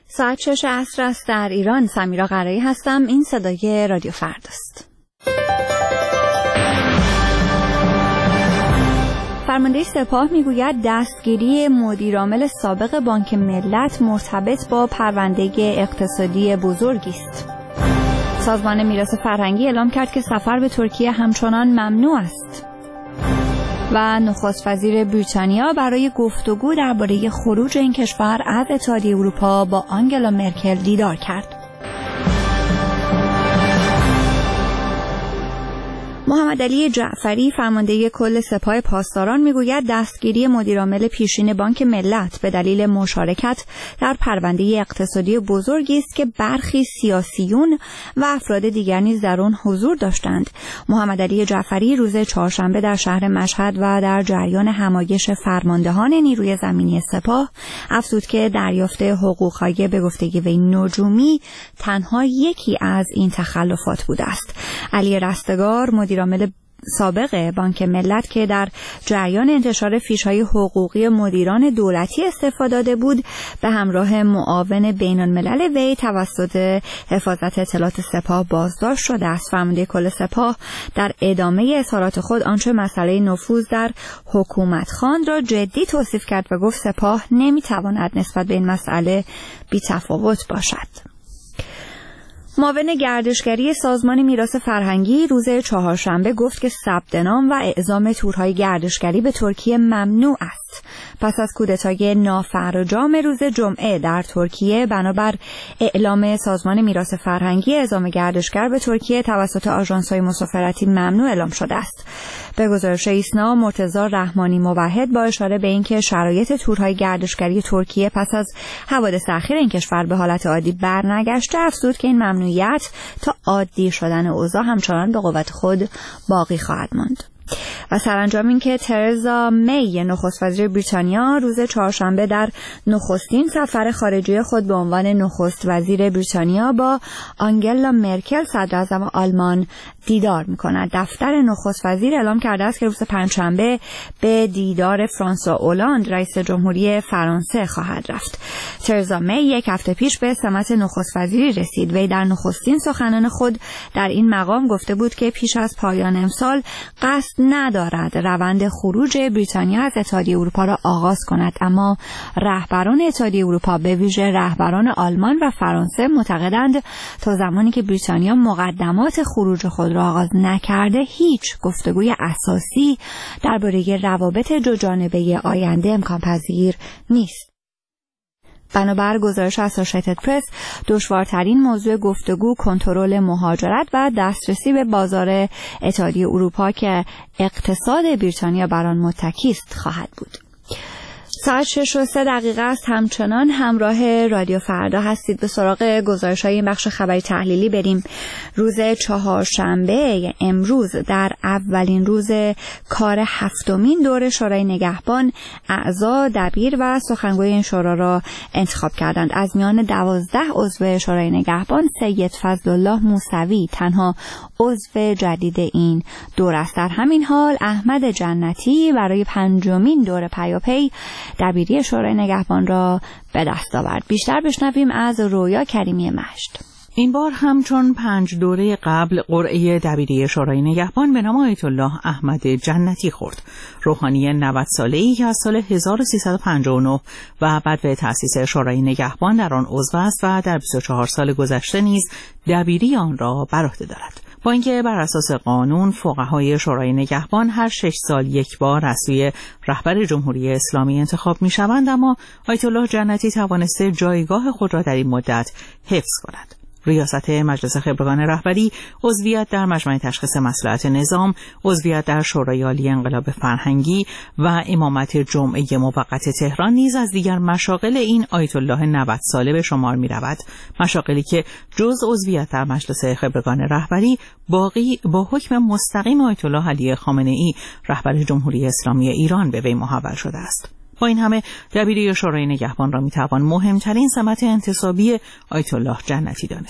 ساعت 6 عصر است در ایران. سمیرا قرایی هستم. این صدای رادیو فرداست. فرمانده سپاه میگوید دستگیری مدیرعامل سابق بانک ملت مرتبط با پرونده اقتصادی بزرگی است. سازمان میراث فرهنگی اعلام کرد که سفر به ترکیه همچنان ممنوع است. و نخست وزیر بریتانیا برای گفتگو درباره خروج این کشور از اتحادیه اروپا با آنگلا مرکل دیدار کرد. محمد علی جعفری فرمانده کل سپاه پاسداران میگوید دستگیری مدیرعامل پیشین بانک ملت به دلیل مشارکت در پرونده اقتصادی بزرگی است که برخی سیاسیون و افراد دیگر نیز در آن حضور داشتند. محمد علی جعفری روز چهارشنبه در شهر مشهد و در جریان همایش فرماندهان نیروی زمینی سپاه افزود که دریافت حقوق‌های به گفته وی نجومی تنها یکی از این تخلفات بوده است. علی رستگار مدیرعامل سابق بانک ملت که در جریان انتشار فیش‌های حقوقی مدیران دولتی استفاده داده بود به همراه معاون بین‌الملل وی توسط حفاظت اطلاعات سپاه بازداشت شده است. فرمانده کل سپاه در ادامه اظهارات خود آنچه مسئله نفوذ در حکومت خواند را جدی توصیف کرد و گفت سپاه نمی‌تواند نسبت به این مسئله بی‌تفاوت باشد. معاون گردشگری سازمان میراث فرهنگی روز چهارشنبه گفت که ثبت نام و اعزام تورهای گردشگری به ترکیه ممنوع است. پس از کودتای نافرجام روز جمعه در ترکیه بنابر اعلام سازمان میراث فرهنگی اعزام گردشگر به ترکیه توسط آژانس‌های مسافرتی ممنوع اعلام شده است. به گزارش ایسنا مرتضی رحمانی موحد با اشاره به اینکه شرایط تورهای گردشگری ترکیه پس از حوادث اخیر این کشور به حالت عادی برنگشته افزود که این ممنوعیت تا عادی شدن اوضاع همچنان به قوت خود باقی خواهد ماند. و سرانجام این که ترزا می نخست وزیر بریتانیا روز چهارشنبه در نخستین سفر خارجی خود به عنوان نخست وزیر بریتانیا با آنگلا مرکل صدراعظم آلمان دیدار می‌کند. دفتر نخست وزیر اعلام کرده است که روز پنجشنبه به دیدار فرانسوا اولاند رئیس جمهوری فرانسه خواهد رفت. ترزا می یک هفته پیش به سمت نخست وزیری رسید. وی در نخستین سخنان خود در این مقام گفته بود که پیش از پایان امسال قصد ندارد روند خروج بریتانیا از اتحادیه اروپا را آغاز کند، اما رهبران اتحادیه اروپا به ویژه رهبران آلمان و فرانسه معتقدند تا زمانی که بریتانیا مقدمات خروج خود را آغاز نکرده هیچ گفتگوی اساسی درباره روابط دوجانبه آینده امکان پذیر نیست. بنابر گزارش اسوسییتد پرس دشوارترین موضوع گفتگو کنترل مهاجرت و دسترسی به بازار اتحادیه اروپا که اقتصاد بریتانیا بر آن متکی است خواهد بود. ساعت 6:03 است. همچنان همراه رادیو فردا هستید. به سراغ گزارش‌های این بخش خبری تحلیلی بریم. روز چهارشنبه امروز در اولین روز کار هفتمین دور شورای نگهبان اعضا دبیر و سخنگوی این شورا را انتخاب کردند. از میان 12 عضو شورای نگهبان سید فضلالله موسوی تنها عضو جدید این دور است. در همین حال احمد جنتی برای پنجمین دور پیاپی دبیری شورای نگهبان را به دست آورد. بیشتر بشنویم از رویا کریمی مشت. این بار همچون 5 دوره قبل قرعه دبیری شورای نگهبان به نام آیت الله احمد جنتی خورد. روحانی 90 ساله‌ای که از سال 1359 و بعد به تأسیس شورای نگهبان در آن عضو است و در 24 سال گذشته نیز دبیری آن را بر عهده دارد. با اینکه بر اساس قانون فقهای شورای نگهبان هر 6 سال یک بار از سوی رهبر جمهوری اسلامی انتخاب می‌شوند، اما آیت الله جنتی توانسته جایگاه خود را در این مدت حفظ کند. ریاست مجلس خبرگان رهبری، عضویت در مجمع تشخیص مصلحت نظام، عضویت در شورای عالی انقلاب فرهنگی و امامت جمعه موقت تهران نیز از دیگر مشاغل این آیت الله 90 ساله به شمار می رود. مشاغلی که جز عضویت در مجلس خبرگان رهبری باقی با حکم مستقیم آیت الله علی خامنه‌ای رهبر جمهوری اسلامی ایران به وی محول شده است. با این همه دبیری شورای نگهبان را میتوان مهمترین سمت انتصابی آیت الله جنتی دانست.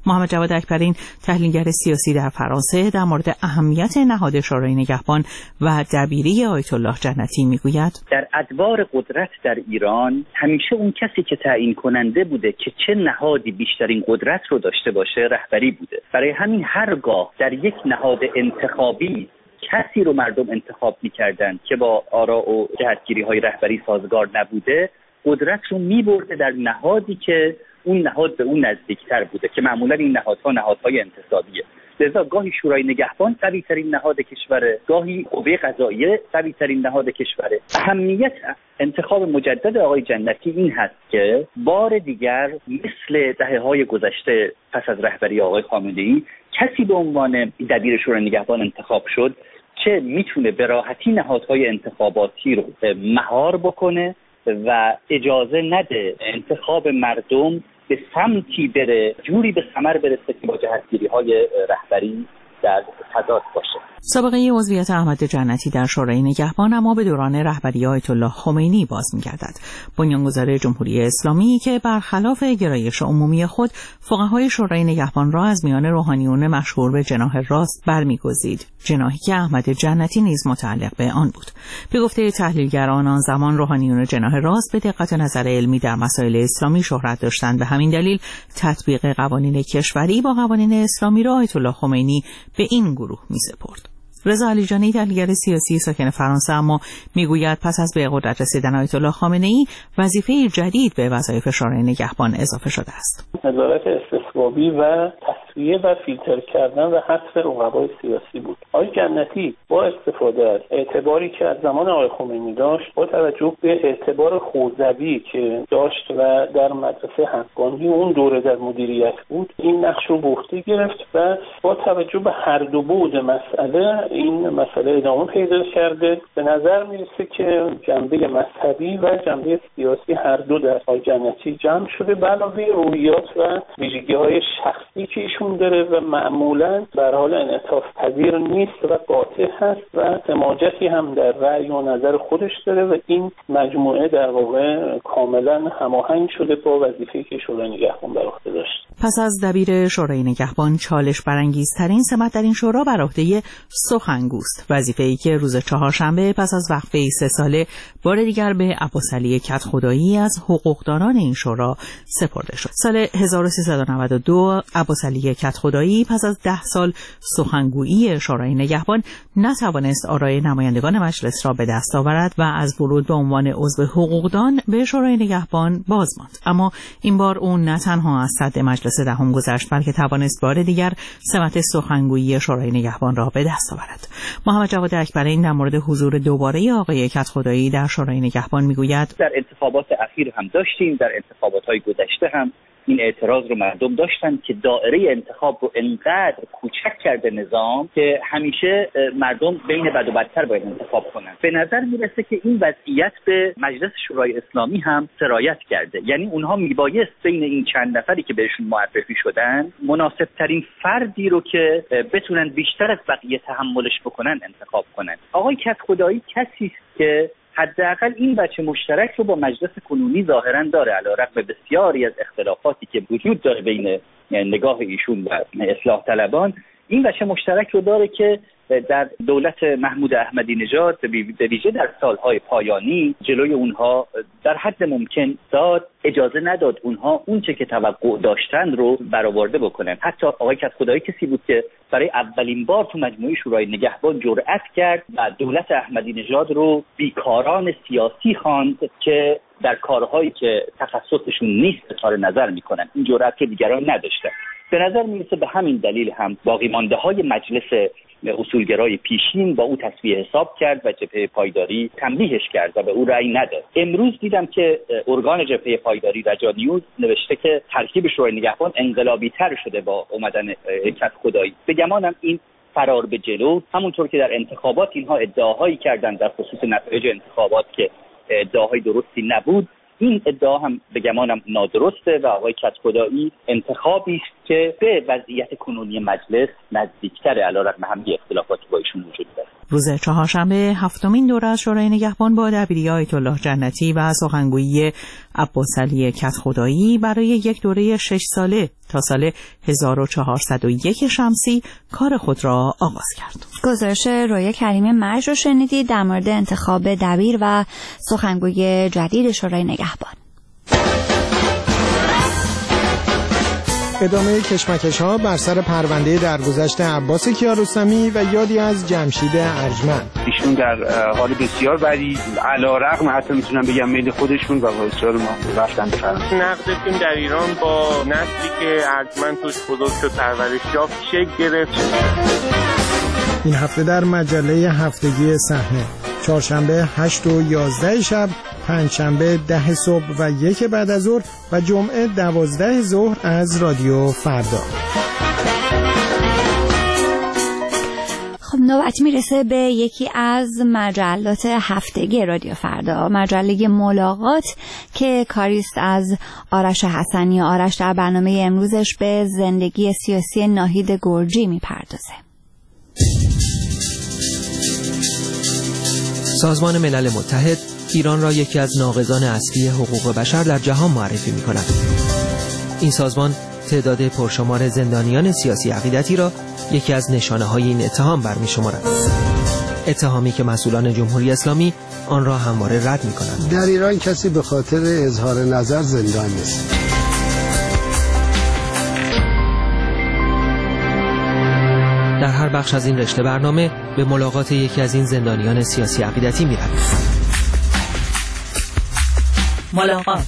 محمد جواد اکبرین تحلیلگر سیاسی در فرانسه در مورد اهمیت نهاد شورای نگهبان و دبیری آیت الله جنتی میگوید در ادوار قدرت در ایران همیشه اون کسی که تعیین کننده بوده که چه نهادی بیشترین قدرت رو داشته باشه رهبری بوده. برای همین هرگاه در یک نهاد انتخابی کسی رو مردم انتخاب می‌کردند که با آراء و جهتگیری‌های رهبری سازگار نبوده، قدرت رو می‌برده در نهادی که اون نهاد به اون نزدیکتر بوده که معمولا این نهادها نهادهای انتصابیه. لذا گاهی شورای نگهبان قوی‌ترین نهاد کشوره، گاهی قوه قضاییه قوی‌ترین نهاد کشوره. اهمیت انتخاب مجدد آقای جنتی این هست که بار دیگر مثل دهه‌های گذشته پس از رهبری آقای خامنه‌ای کسی به عنوان دبیر شورای نگهبان انتخاب شد که میتونه به راحتی نهادهای انتخاباتی رو مهار بکنه و اجازه نده انتخاب مردم به سمتی بره، جوری به ثمر برسه که با جهتگیری‌های رهبری در تضاد باشه. سابقه عضویت احمد جنتی در شورای نگهبان اما به دوران رهبری آیت الله خمینی باز می‌گردد. بنیانگذار جمهوری اسلامی که برخلاف گرایش عمومی خود فقهای شورای نگهبان را از میان روحانیون مشهور به جناح راست برمی‌گزید، جناحی که احمد جنتی نیز متعلق به آن بود. به گفته تحلیلگران آن زمان روحانیون جناح راست به دقت نظر علمی در مسائل اسلامی شهرت داشتند، به همین دلیل تطبیق قوانین کشوری با قوانین اسلامی را آیت الله خمینی به این گروه می‌سپرد. رضا علیجانی تحلیلگر سیاسی ساکن فرانسه اما میگوید پس از به قدرت رسیدن آیت الله خامنه‌ای وظیفه جدید به وظایف شورای نگهبان اضافه شده است. نظارت استصوابی و تصفیه و فیلتر کردن و حذف رقبای سیاسی بود. آقای جنتی با استفاده از اعتباری که از زمان آقای خمینی داشت، با توجه به اعتبار خوزوی که داشت و در مدرسه حقانی اون دوره در مدیریت بود، این نقش رو به عهده گرفت و با توجه به هر دو بعد مسئله این مسئله ادامه پیدا کرده. به نظر میرسه که جنبه مذهبی و جنبه سیاسی هر دو در آقای جنتی جمع شده، به علاوه روحیات و ویژگی‌های شخصی که ایشون داره و معمولاً در حال انعطاف پذیر نیست و قاطع هست و سماجتی هم در رأی و نظر خودش داره و این مجموعه در واقع کاملاً هماهنگ شده با وظیفه‌ای که شورای نگهبان بر عهده داشت. پس از دبیر شورای نگهبان چالش برانگیزترین سمت در این شورا بر عهده سخنگوست، وظیفه‌ای که روز چهارشنبه پس از وقفه 3 ساله بار دیگر به عباسعلی کدخدایی از حقوقدانان این شورا سپرده شد. سال 1392 عباسعلی کدخدایی پس از 10 سال سخنگویی شورای نگهبان نتوانست آرای نمایندگان مجلس را به دست آورد و از ورود به عنوان عضو حقوقدان به شورای نگهبان باز ماند. اما این بار او نه تنها از صدر مجلس دهم گذشت، بلکه توانست بار دیگر سمت سخنگویی شورای نگهبان را به دست آورد. محمد جواد اکبرین در مورد حضور دوباره آقای کدخدایی در شورای نگهبان میگوید در انتخابات اخیر هم داشتیم، در انتخابات‌های گذشته هم این اعتراض رو مردم داشتن که دایره انتخاب رو انقدر کوچک کرده نظام که همیشه مردم بین بد و بدتر باید انتخاب کنن. به نظر میرسه که این وضعیت به مجلس شورای اسلامی هم سرایت کرده، یعنی اونها میبایست بین این چند نفری که بهشون معرفی شدن مناسب ترین فردی رو که بتونن بیشتر از بقیه تحملش بکنن انتخاب کنن. آقای کدخدایی کسی است که حداقل این بچه مشترک رو با مجلس کنونی ظاهراً داره، علیرغم بسیاری از اختلافاتی که وجود داره بین نگاه ایشون و اصلاح طلبان، این بچه مشترک رو داره که در دولت محمود احمدی نژاد به ویژه در سالهای پایانی جلوی اونها در حد ممکن اجازه نداد اونها اونچه که توقع داشتن رو برآورده بکنن. حتی آقای کدخدایی کسی بود که برای اولین بار تو مجموعه شورای نگهبان جرأت کرد و دولت احمدی نژاد رو بیکاران سیاسی خواند که در کارهایی که تخصصشون نیست اظهار نظر میکنن. این جرأت که دیگران نداشتن. به نظر میرسه به همین دلیل هم باقی مانده های مجلس اصولگرای پیشین با او تصفیه حساب کرد و جبهه پایداری تنبیهش کرد و به او رأی نداد. امروز دیدم که ارگان جبهه پایداری رجا نیوز نوشته که ترکیب شورای نگهبان انقلابی تر شده با اومدن کدخدایی. به گمانم این فرار به جلو، همونطور که در انتخابات اینها ادعاهایی کردند در خصوص نتایج انتخابات که ادعاهای درستی نبود، این ادعا هم به گمانم نادرسته و آقای کدخدایی انتخابی است که به وضعیت کنونی مجلس نزدیکتر علیرغم همه اختلافاتی با ایشون وجود داره. روز چهارشنبه هفتمین دوره از شورای نگهبان با دبیری آیت الله جنتی و سخنگویی عباس علی کدخدایی برای یک دوره 6 ساله تا سال 1401 شمسی کار خود را آغاز کرد. گزارش رویا کریمی مرج رو شنیدید در مورد انتخاب دبیر و سخنگوی جدید شورای نگهبان. ادامه کشمکش‌ها بر سر پرونده درگذشت عباس کیارستمی و یادی از جمشید ارجمند. ایشون در حال بسیار بدی علیرغم حتی میتونم بگم میل خودشون و بسیار ما رفتن به فرانسه. نقد فیلم در ایران با نسلی که ارجمند توش بزرگ شد پرورش یافت شکل گرفت. این هفته در مجله هفتگی صحنه چهارشنبه 8 و 11 شب، پنجشنبه 10 صبح و 1 بعد از ظهر و جمعه 12 ظهر از رادیو فردا. خب نوبت میرسه به یکی از مجلات هفتگی رادیو فردا، مجله ملاقات که کاریست از آرش حسنی. آرش در برنامه امروزش به زندگی سیاسی ناهید گرجی میپردازه. سازمان ملل متحد ایران را یکی از ناقضان اصلی حقوق بشر در جهان معرفی می‌کند. این سازمان تعداد پرشمار زندانیان سیاسی عقیدتی را یکی از نشانه‌های این اتهام برمی‌شمارد. اتهامی که مسئولان جمهوری اسلامی آن را همواره رد می‌کنند. در ایران کسی به خاطر اظهار نظر زندان نیست. در هر بخش از این رشته برنامه به ملاقات یکی از این زندانیان سیاسی عقیدتی می‌رویم. ملاقات.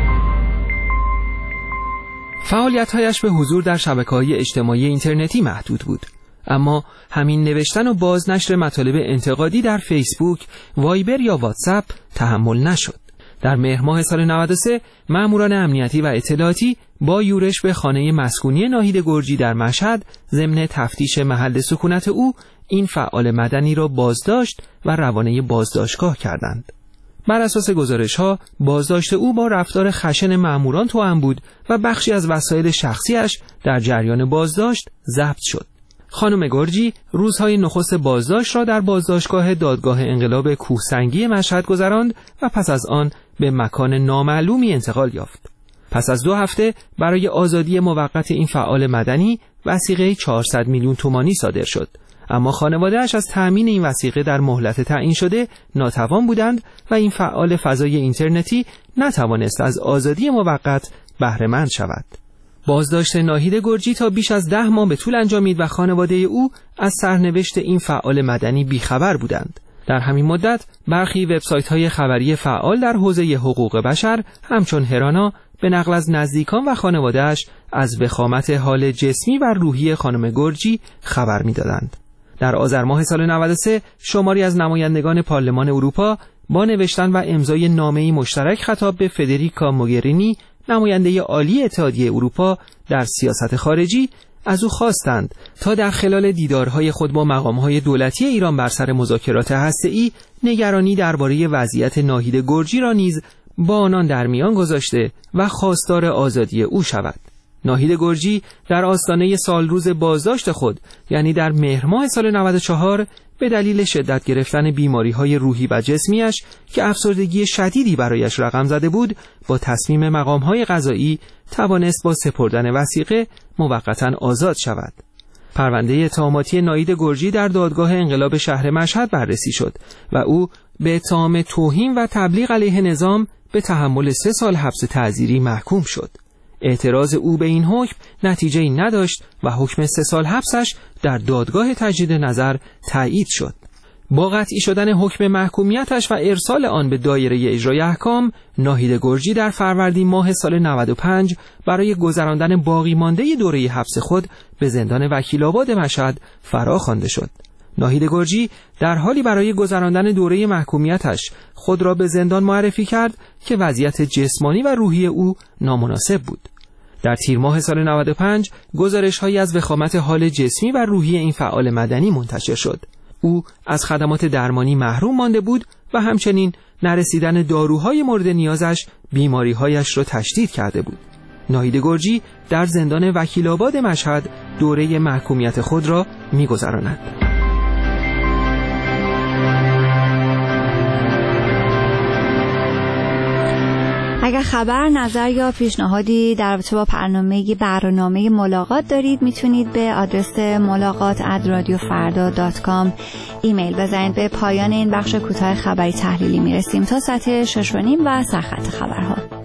فعالیت‌هایش به حضور در شبکه‌های اجتماعی اینترنتی محدود بود، اما همین نوشتن و بازنشر مطالب انتقادی در فیسبوک، وایبر یا واتساپ تحمل نشد. در مهر ماه سال 93 ماموران امنیتی و اطلاعاتی با یورش به خانه مسکونی ناهید گرجی در مشهد ضمن تفتیش محل سکونت او این فعال مدنی را بازداشت و روانه بازداشتگاه کردند. بر اساس گزارش‌ها بازداشت او با رفتار خشن ماموران توأم بود و بخشی از وسایل شخصیش در جریان بازداشت ضبط شد. خانم گرجی روزهای نخست بازداشت را در بازداشتگاه دادگاه انقلاب کوهسنگی مشهد گذراند و پس از آن به مکان نامعلومی انتقال یافت. پس از 2 هفته برای آزادی موقت این فعال مدنی وثیقه 400 میلیون تومانی صادر شد، اما خانواده‌اش از تأمین این وثیقه در مهلت تعیین شده ناتوان بودند و این فعال فضای اینترنتی نتوانست از آزادی موقت بهره مند شود. بازداشت ناهید گرجی تا بیش از 10 ماه به طول انجامید و خانواده او از سرنوشت این فعال مدنی بیخبر بودند. در همین مدت برخی وبسایت‌های خبری فعال در حوزه حقوق بشر همچون هرانا به نقل از نزدیکان و خانواده‌اش از وخامت حال جسمی و روحی خانم گرجی خبر می‌دادند. در آذر ماه سال 93 شماری از نمایندگان پارلمان اروپا با نوشتن و امضای نامه‌ای مشترک خطاب به فدریکا موگرینی، نماینده عالی اتحادیه اروپا در سیاست خارجی، از او خواستند تا در خلال دیدارهای خود با مقام‌های دولتی ایران بر سر مذاکرات هسته‌ای نگرانی درباره وضعیت ناهید گرجی را نیز با آنان در میان گذاشته و خواستار آزادی او شود. ناهید گرجی در آستانه سالروز بازداشت خود، یعنی در مهر ماه سال 94، به دلیل شدت گرفتن بیماری‌های روحی و جسمیش که افسردگی شدیدی برایش رقم زده بود، با تصمیم مقام‌های قضایی توانست با سپردن وثیقه موقتاً آزاد شود. پرونده اتهاماتی ناهید گرجی در دادگاه انقلاب شهر مشهد بررسی شد و او به اتهام توهین و تبلیغ علیه نظام به تحمل 3 سال حبس تعزیری محکوم شد. اعتراض او به این حکم نتیجه‌ای نداشت و حکم 3 سال حبسش در دادگاه تجدید نظر تایید شد. با قطعی شدن حکم محکومیتش و ارسال آن به دایره اجرای احکام، ناهید گرجی در فروردین ماه سال 95 برای گذراندن باقی مانده دوره حبس خود به زندان وکیل‌آباد مشهد فراخوانده شد. ناهید گرجی در حالی برای گذراندن دوره محکومیتش خود را به زندان معرفی کرد که وضعیت جسمانی و روحی او نامناسب بود. در تیر ماه سال 95 گزارش‌هایی از وخامت حال جسمی و روحی این فعال مدنی منتشر شد. او از خدمات درمانی محروم مانده بود و همچنین نرسیدن داروهای مورد نیازش بیماری‌هایش را تشدید کرده بود. ناهید گرجی در زندان وکیل‌آباد مشهد دوره محکومیت خود را می‌گذراند. اگر خبر، نظر یا پیشنهادی در رابطه با برنامه ملاقات دارید میتونید به آدرس ملاقات@radiofarda.com ایمیل بزنید. به پایان این بخش کوتاه خبری تحلیلی میرسیم. تا ساعت 6:30 و سرخط خبرها.